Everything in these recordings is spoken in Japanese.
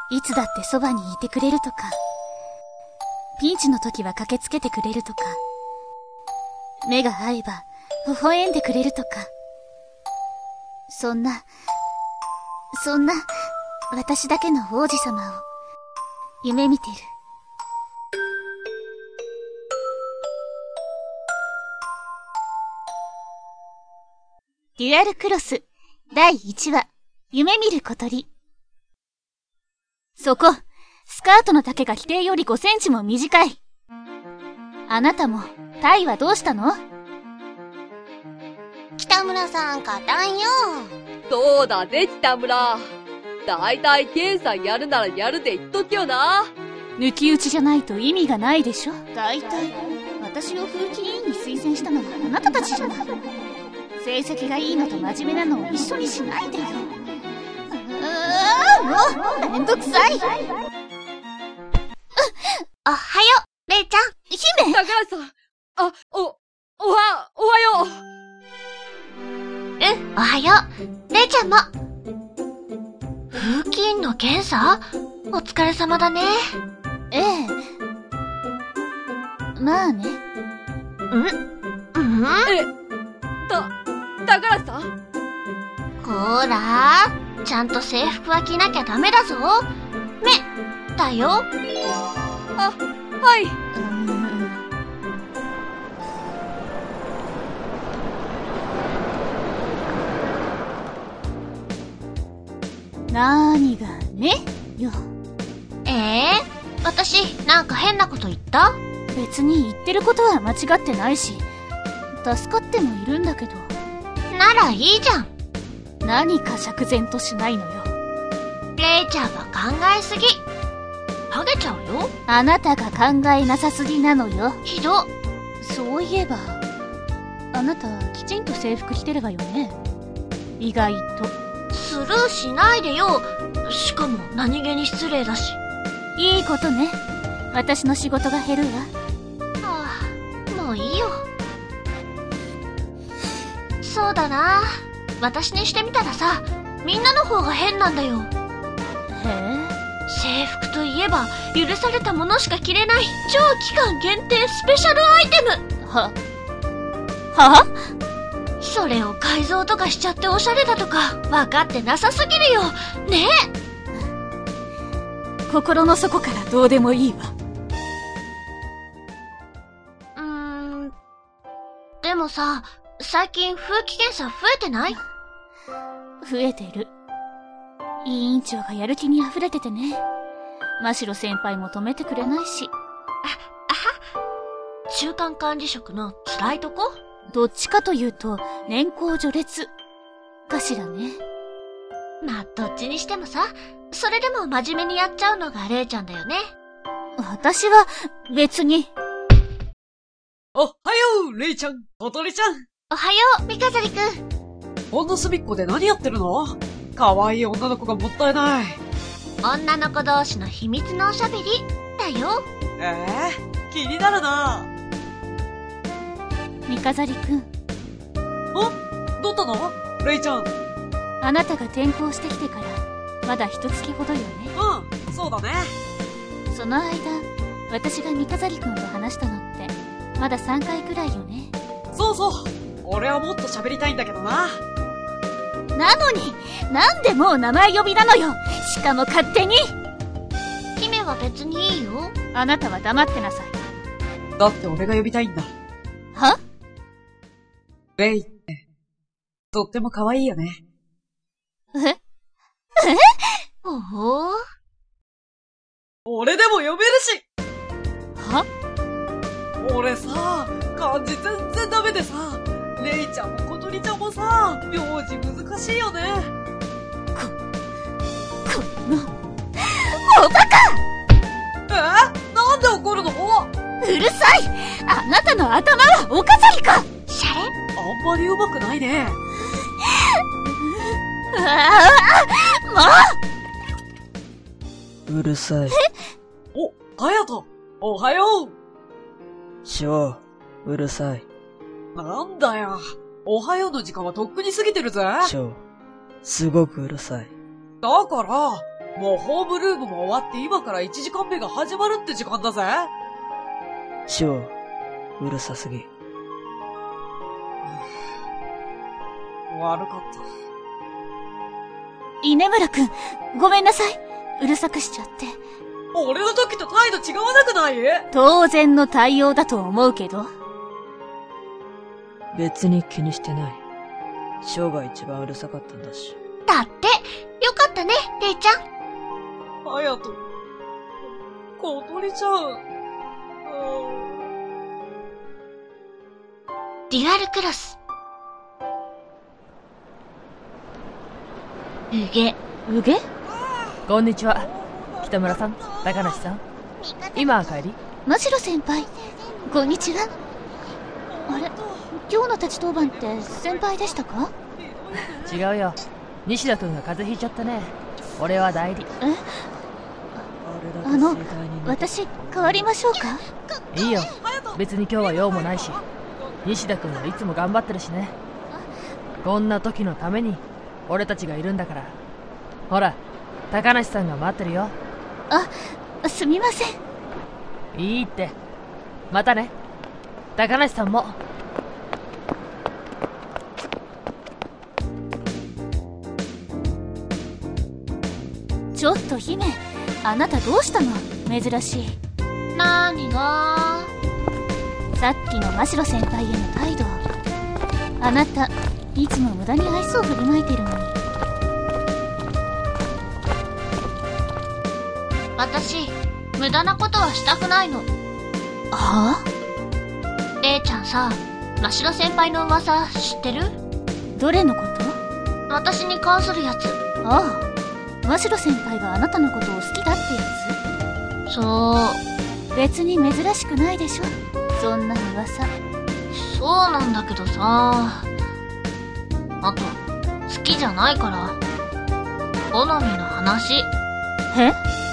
いつだってそばにいてくれるとか、ピンチの時は駆けつけてくれるとか、目が合えば微笑んでくれるとか、そんな私だけの王子様を夢見てる。デュアルクロス第1話、夢見る小鳥。そこ、スカートの丈が規定より5センチも短い。あなたもタイはどうしたの？ 北村さん勝たんよ。 そうだね、北村。だいたい検査やるならやるで言っとけよな。 抜き打ちじゃないと意味がないでしょ。だいたい私を風紀委員に推薦したのはあなたたちじゃない。成績がいいのと真面目なのを一緒にしないでよ。もうめんどくさい。 おはよう、レイちゃん。 姫！ 高橋さん。おはよう。おはよう。レイちゃんも。風紀委員の検査？お疲れ様だね。 ええ。まあね。 高橋さん？ ほーら、ちゃんと制服は着なきゃダメだぞ。目、だよ。 はい。 なーにがねよ。 私、なんか変なこと言った？ 別に言ってることは間違ってないし、助かってもいるんだけど。 ならいいじゃん。 何か釈然としないのよ。 レイちゃんは考えすぎ。ハゲちゃうよ。 あなたが考えなさすぎなのよ。 ひど。 そういえば、あなたきちんと制服着てるわよね。意外と。 スルーしないでよ。しかも何気に失礼だし。 いいことね。私の仕事が減るわ。 もういいよ。そうだな。私にしてみたらさ、みんなの方が変なんだよ。制服といえば許されたものしか着れない超期間限定スペシャルアイテム。 は？ それを改造とかしちゃっておしゃれだとか分かってなさすぎるよねえ。 心の底からどうでもいいわ。 でもさ、最近風紀検査増えてない？ 増えてる。委員長がやる気に溢れててね。真城先輩も止めてくれないし。 中間管理職の辛いとこ？ どっちかというと年功序列かしらね。 まあどっちにしてもさ、それでも真面目にやっちゃうのがレイちゃんだよね。 私は別に。 おはよう、レイちゃん、小鳥ちゃん。 おはよう、三飾りくん。 ほんの隅っこで何やってるの？かわいい女の子がもったいない。 女の子同士の秘密のおしゃべりだよ。 気になるな。 三飾りくん。 どうったの？レイちゃん。 あなたが転校してきてからまだ1月ほどよね。 そうだね。 その間、私が三飾りくんと話したのってまだ3回くらいよね。 そうそう。俺はもっと喋りたいんだけどな。 なのに、なんでもう名前呼びなのよ。しかも勝手に。 姫は別にいいよ。 あなたは黙ってなさい。 だって俺が呼びたいんだ。 は？ レイって、とっても可愛いよね。 おほー。 俺でも呼べるし。 は？ 俺さ、漢字全然ダメでさ、レイちゃんも小鳥ちゃんもさ、名字難しいよね。 この、おバカ！ なんで怒るの？ うるさい！あなたの頭はお飾りか！ シャレ？ あんまり上手くないね。 うるさい。 ハヤト、おはよう。 ショー、うるさい。 なんだよ。おはようの時間はとっくに過ぎてるぜ。 ショー、すごくうるさい。 だから、 もうホームルームも終わって今から1時間目が始まるって時間だぜ。 シオ、うるさすぎ。 悪かった。 稲村くん、ごめんなさい。うるさくしちゃって。 俺の時と態度違わなくない？ 当然の対応だと思うけど。 別に気にしてない。シオが一番うるさかったんだし。 だって、よかったね、レイちゃん。 あやと、小鳥ちゃん。 デュアルクロス。うげ。 うげ？ こんにちは。北村さん、高梨さん。今帰り？ 真城先輩、こんにちは。あれ、今日の立ち当番って先輩でしたか？ 違うよ。西田くんが風邪ひいちゃったね。俺は代理。 私、代わりましょうか？ いいよ。別に今日は用もないし。西田くんはいつも頑張ってるしね。こんな時のために俺たちがいるんだから。ほら、高梨さんが待ってるよ。 あ、すみません。 いいって。またね。高梨さんも。 ちょっと姫、あなたどうしたの？珍しい。 なーにがさっきの真城先輩への態度。あなた、いつも無駄に愛想を振りまいてるのに。 私、無駄なことはしたくないの。 はぁ？レイちゃんさ、真城先輩の噂知ってる？ どれのこと？ 私に関するやつ。 ああ、真城先輩があなたのことを好きだってやそう。 別に珍しくないでしょ、そんな噂。 そうなんだけどさ。あと、好きじゃないから。好みの話。 え？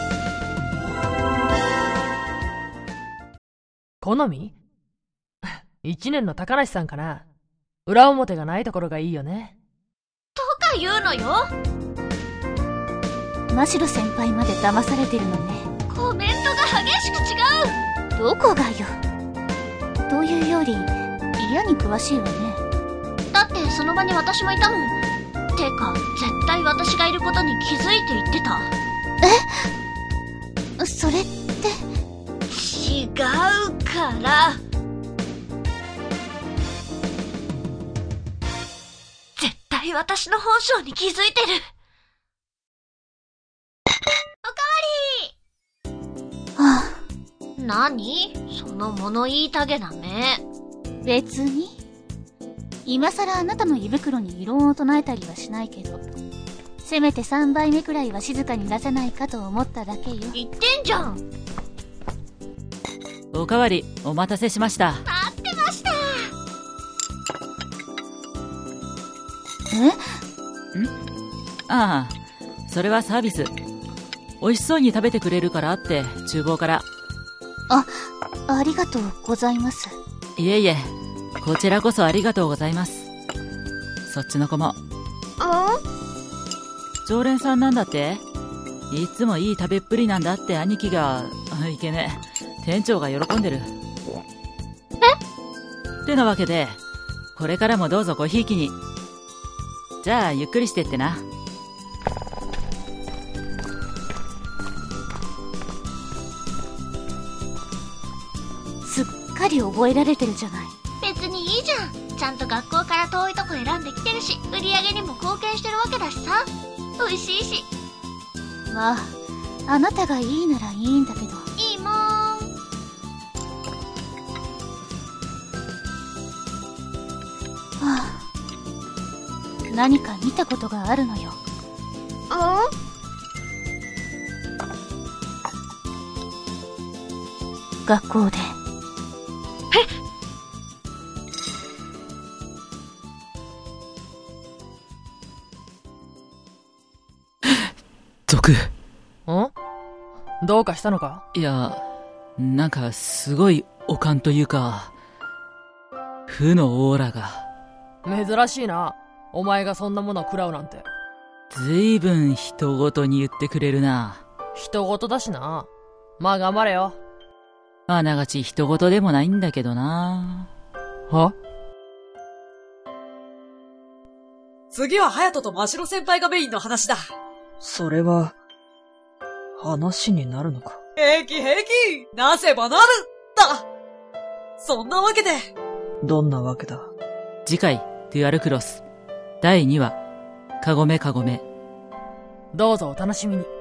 好み？一年の高梨さんかな。裏表がないところがいいよね。 とか言うのよ。 真城先輩まで騙されてるのね。 コメントが激しく違う。 どこがよ。というより、嫌に詳しいわね。 だってその場に私もいたもん。てか、絶対私がいることに気づいて言ってた。 え？それって。 違うから。絶対私の本性に気づいてる。 はあ、 何？その物言いたげな目。 別に。今さらあなたの胃袋に異論を唱えたりはしないけど、せめて3杯目くらいは静かに出せないかと思っただけよ。 言ってんじゃん。 おかわりお待たせしました。 待ってました。 ああ、それはサービス。美味しそうに食べてくれるからって厨房から。 ありがとうございます。 いえいえ、こちらこそありがとうございます。そっちの子も常連さんなんだって。いつもいい食べっぷりなんだって兄貴が。いけねえ、店長が喜んでる。ってなわけで、これからもどうぞごひいきに。じゃあゆっくりしてってな。 すっかり覚えられてるじゃない。 別にいいじゃん。ちゃんと学校から遠いとこ選んできてるし、売り上げにも貢献してるわけだしさ。美味しいし。 まあ、あなたがいいならいいんだけど。 いいもん。 はあ、何か見たことがあるのよ。学校で。 毒。 どうかしたのか？ いや、なんかすごい悪感というか、負のオーラが。 珍しいな。お前がそんなものを食らうなんて。 ずいぶん人ごとに言ってくれるな。 人事だしな。まあ頑張れよ。 あながち人事でもないんだけどな。 は？ 次は隼人と真城先輩がメインの話だ。 それは、話になるのか。 平気平気、なせばなるだ。そんなわけで。 どんなわけだ。 次回、デュアルクロス。第2話、カゴメカゴメ。 どうぞお楽しみに。